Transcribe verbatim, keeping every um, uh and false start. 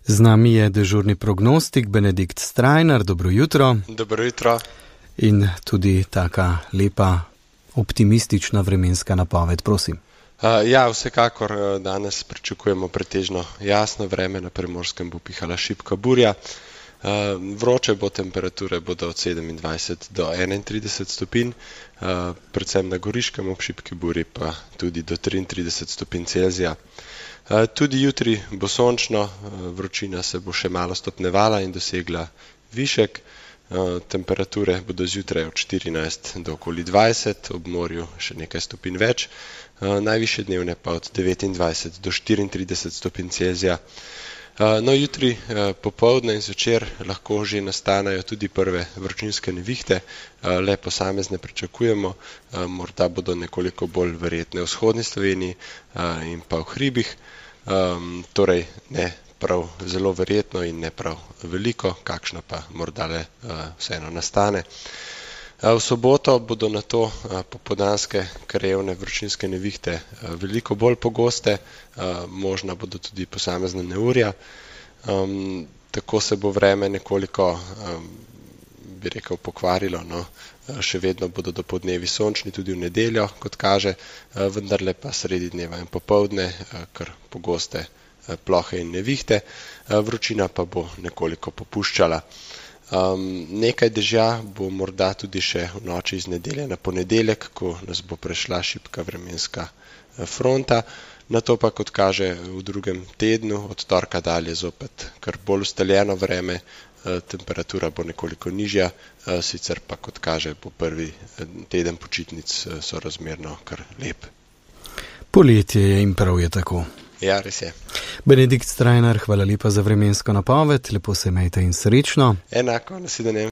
Z nami je dežurni prognostik Benedikt Strajnar, dobro jutro. Dobro jutro. In tudi taka lepa, optimistična vremenska napoved, prosim. Uh, ja, vsekakor danes pričakujemo pretežno jasno vreme, na Primorskem bo pihala šibka burja. Uh, vroče bo, temperature bodo od sedemindvajset do enaintrideset stopinj, uh, predvsem na Goriškem ob šibki burji pa tudi do triintrideset stopinj Celzija. Uh, tudi jutri bo sončno, uh, vročina se bo še malo stopnevala in dosegla višek. Uh, temperature bodo zjutraj od štirinajst do okoli dvajset, ob morju še nekaj stopinj več, uh, najvišje dnevne pa od devetindvajset do štiriintrideset stopinj Celzija. Uh, no, jutri uh, popoldne in zvečer lahko že nastanejo tudi prve vročinske nevihte, uh, le posamezne pričakujemo, uh, morda bodo nekoliko bolj verjetne v vzhodni Sloveniji uh, in pa v hribih, um, torej ne prav zelo verjetno in ne prav veliko, kakšna pa morda le uh, vseeno nastane. Uh, v soboto bodo na to uh, popoldanske krajevne vročinske nevihte uh, veliko bolj pogoste, uh, možna bodo tudi posamezna neurja. Um, tako se bo vreme nekoliko, um, bi rekel, pokvarilo, no. Uh, še vedno bodo dopodnevi sončni tudi v nedeljo, kot kaže, uh, vendarle pa sredi dneva in popoldne, uh, kar pogoste plohe in nevihte, vročina pa bo nekoliko popuščala. Um, nekaj dežja bo morda tudi še v noči iz nedelje na ponedeljek, ko nas bo prešla šibka vremenska fronta, nato pa, kot kaže, v drugem tednu, od torka dalje zopet kar bolj ustaljeno vreme, temperatura bo nekoliko nižja, sicer pa, kot kaže, bo prvi teden počitnic sorazmerno kar lep. Poletje je in prav je tako. Ja, res je. Benedikt Strajnar, hvala lepa za vremensko napoved, lepo se imejte in srečno. Enako, nasvidenje.